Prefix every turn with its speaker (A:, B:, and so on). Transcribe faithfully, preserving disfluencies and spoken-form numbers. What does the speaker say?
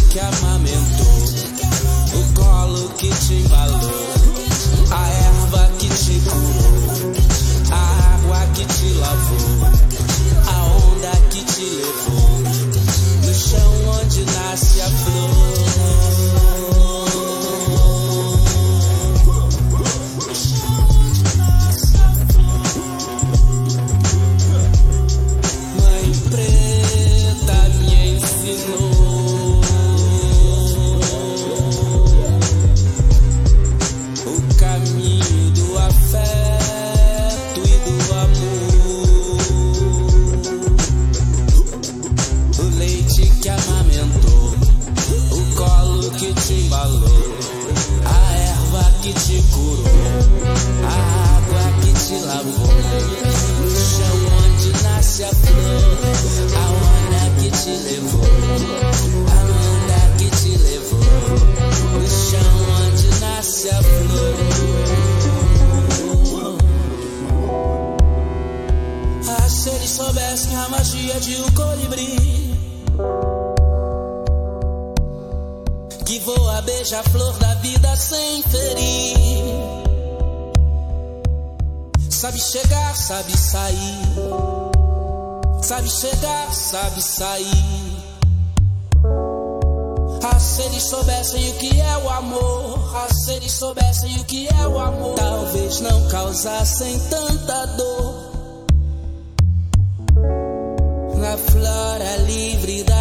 A: que amamentou, o colo que te embalou, a erva que te curou, a água que te lavou, a onda que te levou, no chão onde nasce a flor. Beija-flor da vida sem ferir, sabe chegar, sabe sair, sabe chegar, sabe sair. Ah, se eles soubessem o que é o amor, ah, se eles soubessem o que é o amor, talvez não causassem tanta dor. Na flora livre da